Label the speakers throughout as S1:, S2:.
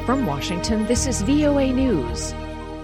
S1: From Washington, this is VOA News.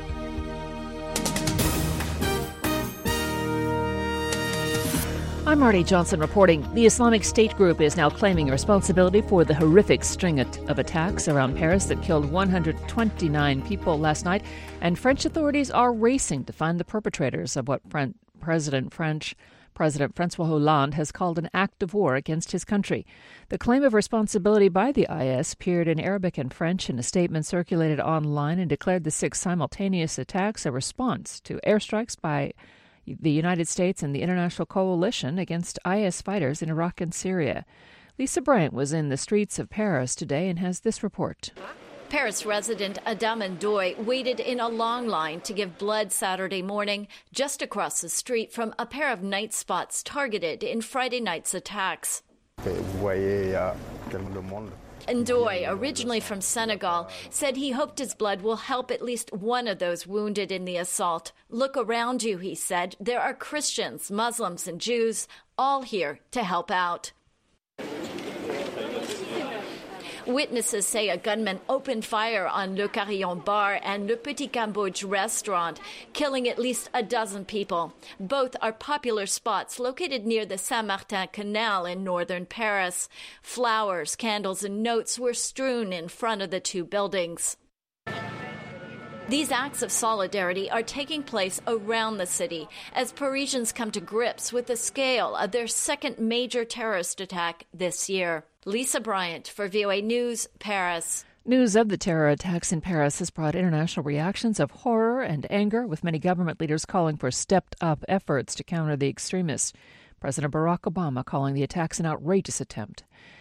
S1: I'm Marty Johnson reporting. The Islamic State group is now claiming responsibility for the horrific string of attacks around Paris that killed 129 people last night, and French authorities are racing to find the perpetrators of what President Francois Hollande has called an act of war against his country. The claim of responsibility by the IS appeared in Arabic and French in a statement circulated online and declared the 6 simultaneous attacks a response to airstrikes by the United States and the international coalition against IS fighters in Iraq and Syria. Lisa Bryant was in the streets of Paris today and has this report.
S2: Paris resident Adam Ndoye waited in a long line to give blood Saturday morning just across the street from a pair of night spots targeted in Friday night's attacks. Ndoye, originally from Senegal, said he hoped his blood will help at least one of those wounded in the assault. Look around you, he said. There are Christians, Muslims, and Jews all here to help out. Witnesses say a gunman opened fire on Le Carillon bar and Le Petit Cambodge restaurant, killing at least a dozen people. Both are popular spots located near the Saint-Martin Canal in northern Paris. Flowers, candles, and notes were strewn in front of the two buildings. These acts of solidarity are taking place around the city as Parisians come to grips with the scale of their second major terrorist attack this year. Lisa Bryant for VOA News, Paris.
S1: News of the terror attacks in Paris has brought international reactions of horror and anger, with many government leaders calling for stepped-up efforts to counter the extremists. President Barack Obama calling the attacks an outrageous attempt.